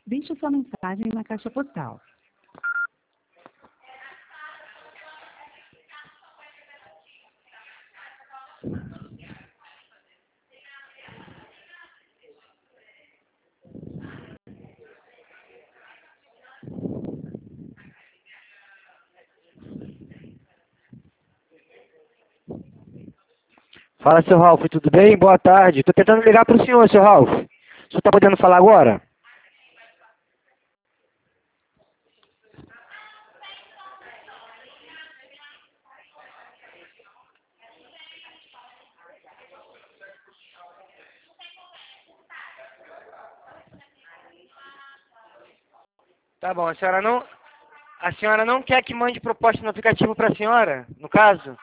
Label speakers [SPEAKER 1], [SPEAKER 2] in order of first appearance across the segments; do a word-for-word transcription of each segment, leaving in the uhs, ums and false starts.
[SPEAKER 1] Deixe sua mensagem na caixa postal.
[SPEAKER 2] Fala, seu Ralf, tudo bem? Boa tarde. Estou tentando ligar para o senhor, seu Ralf. O senhor está podendo falar agora? Tá bom, a senhora não, a senhora não quer que mande proposta no aplicativo para a senhora, no caso?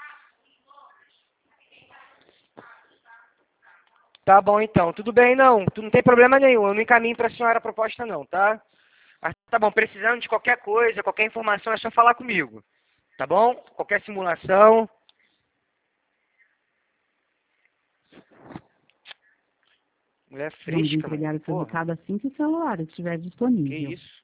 [SPEAKER 2] Tá bom, então. Tudo bem, não. Não tem problema nenhum. Eu não encaminho para a senhora a proposta, não, tá? Mas tá bom, precisando de qualquer coisa, qualquer informação, é só falar comigo. Tá bom? Qualquer simulação. Mulher
[SPEAKER 1] Vamos
[SPEAKER 2] fresca, mano.
[SPEAKER 1] entregar o seu
[SPEAKER 2] Porra,
[SPEAKER 1] recado assim que o celular estiver
[SPEAKER 2] que
[SPEAKER 1] disponível.
[SPEAKER 2] isso?